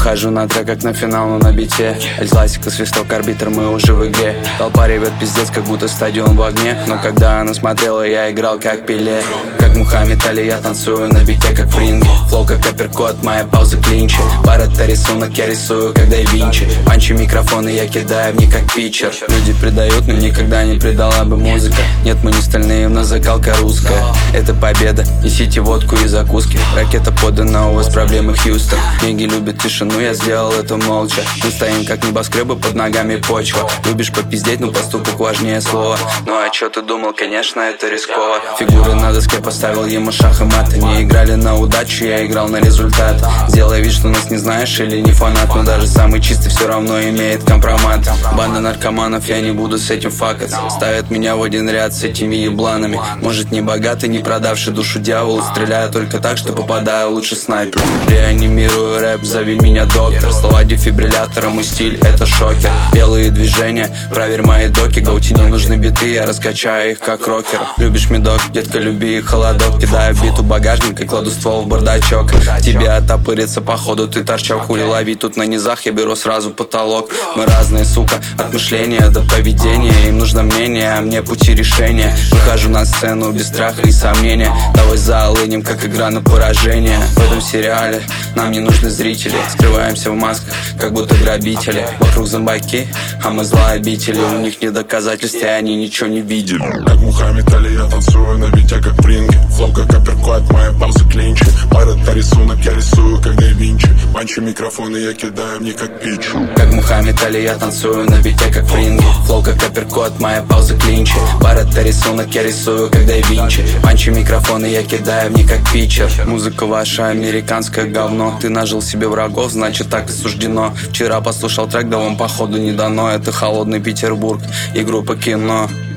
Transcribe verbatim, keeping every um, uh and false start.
Выхожу на трек, как на финал, но на бите. Эль-классика, свисток, арбитр, мы уже в игре. Толпа ревет пиздец, как будто стадион в огне. Но когда она смотрела, я играл как Пеле. Как Мухаммед Али, я танцую на бите, как Фринги. Флоу, как апперкот, моя пауза клинчи. Пара-то рисунок, я рисую, как Да Винчи. Панчи микрофоны, я кидаю в них, как питчер. Люди предают, но никогда не предала бы музыка. Нет, мы не стальные, у нас закалка русская. Это победа, несите водку и закуски. Ракета подана, у вас проблемы, Хьюстон. Книги любят тишину, я сделал это молча. Мы стоим, как небоскребы, под ногами почва. Любишь попиздеть, но поступок важнее слова. Ну а чё ты думал, конечно, это рисково. Фигуры на доске, поставил ему шах и мат. Не играли на удачу, я играл на результат. Сделай вид, что нас не знаешь или не фанат. Но даже самый чистый все равно имеет компромат. Банда наркоманов, я не буду с этим факаться. Ставят меня в один ряд с этими ебланами. Может, не богатый, не продавший душу дьяволу. Стреляю только так, что попадаю лучше снайпер. Реанимирую рэп, зови меня доктор. Слова дефибриллятора, мой стиль это шокер. Белые движения, проверь мои доки. Гаути не нужны биты, я раскачаю их как рокер. Любишь медок, детка, люби их холодок. Кидаю бит у багажника и кладу ствол в бардачок. Тебе оттопырится походу, ты торчок. Хули лови тут на низах, я беру сразу потолок. Мы разные, сука, от мышления до поведения. Им нужно мнение, а мне пути решения. Выхожу на сцену без страха и сомнения. Давай заолынем, как игра на поражение. В этом сериале нам не нужны зрители. Скрываемся в масках, как будто грабители. Вокруг зомбаки, а мы злообители. У них нет доказательств, и они ничего не видели. Как Мухаммед Али, я танцую на бите, как Принги. Флоу, как апперкот, моя пауза клинчи. Пара-то рисунок, я рисую, как Да Винчи. Панчи микрофоны, я кидаю в них, как питчу. Как Мухаммед Али, я танцую на бите, как Фринги. Флоу, как апперкот, моя пауза клинчи. Пара-то рисунок, я рисую, как Да Винчи. Панчи микрофоны, я кидаю в них, как питчер. Музыка ваша американское говно. Ты нажил себе врагов, значит так и суждено. Вчера послушал трек, да вам походу не дано. Это холодный Петербург и группа Кино.